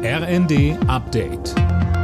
RND Update.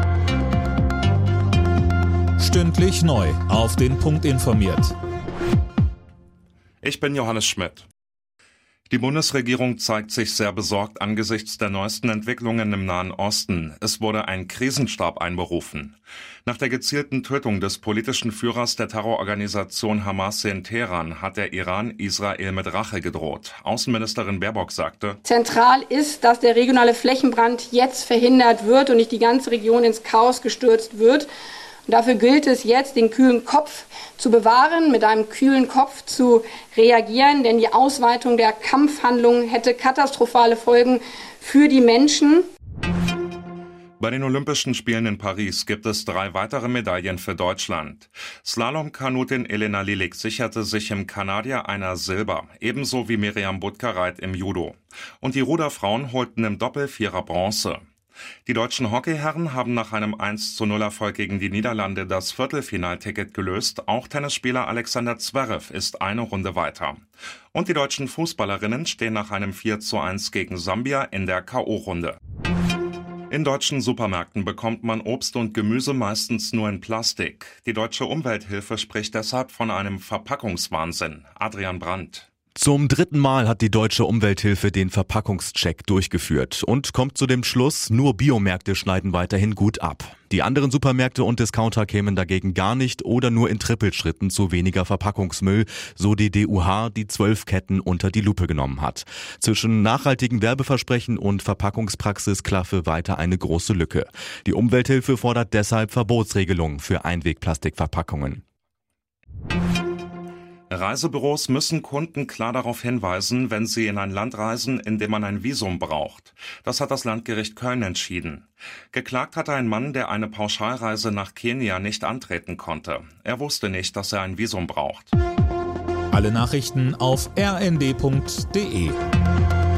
Stündlich neu auf den Punkt informiert. Ich bin Johannes Schmidt. Die Bundesregierung zeigt sich sehr besorgt angesichts der neuesten Entwicklungen im Nahen Osten. Es wurde ein Krisenstab einberufen. Nach der gezielten Tötung des politischen Führers der Terrororganisation Hamas in Teheran hat der Iran Israel mit Rache gedroht. Außenministerin Baerbock sagte: Zentral ist, dass der regionale Flächenbrand jetzt verhindert wird und nicht die ganze Region ins Chaos gestürzt wird. Und dafür gilt es jetzt, den kühlen Kopf zu bewahren, mit einem kühlen Kopf zu reagieren, denn die Ausweitung der Kampfhandlungen hätte katastrophale Folgen für die Menschen. Bei den Olympischen Spielen in Paris gibt es 3 weitere Medaillen für Deutschland. Slalom-Kanutin Elena Lilik sicherte sich im Kanadier einer Silber, ebenso wie Miriam Butkereit im Judo. Und die Ruderfrauen holten im Doppel-Vierer Bronze. Die deutschen Hockeyherren haben nach einem 1:0-Erfolg gegen die Niederlande das Viertelfinalticket gelöst. Auch Tennisspieler Alexander Zverev ist eine Runde weiter. Und die deutschen Fußballerinnen stehen nach einem 4:1 gegen Sambia in der K.O.-Runde. In deutschen Supermärkten bekommt man Obst und Gemüse meistens nur in Plastik. Die Deutsche Umwelthilfe spricht deshalb von einem Verpackungswahnsinn. Adrian Brandt. Zum 3. Mal hat die Deutsche Umwelthilfe den Verpackungscheck durchgeführt und kommt zu dem Schluss, nur Biomärkte schneiden weiterhin gut ab. Die anderen Supermärkte und Discounter kämen dagegen gar nicht oder nur in Trippelschritten zu weniger Verpackungsmüll, so die DUH, die 12 Ketten unter die Lupe genommen hat. Zwischen nachhaltigen Werbeversprechen und Verpackungspraxis klaffe weiter eine große Lücke. Die Umwelthilfe fordert deshalb Verbotsregelungen für Einwegplastikverpackungen. Reisebüros müssen Kunden klar darauf hinweisen, wenn sie in ein Land reisen, in dem man ein Visum braucht. Das hat das Landgericht Köln entschieden. Geklagt hatte ein Mann, der eine Pauschalreise nach Kenia nicht antreten konnte. Er wusste nicht, dass er ein Visum braucht. Alle Nachrichten auf rnd.de.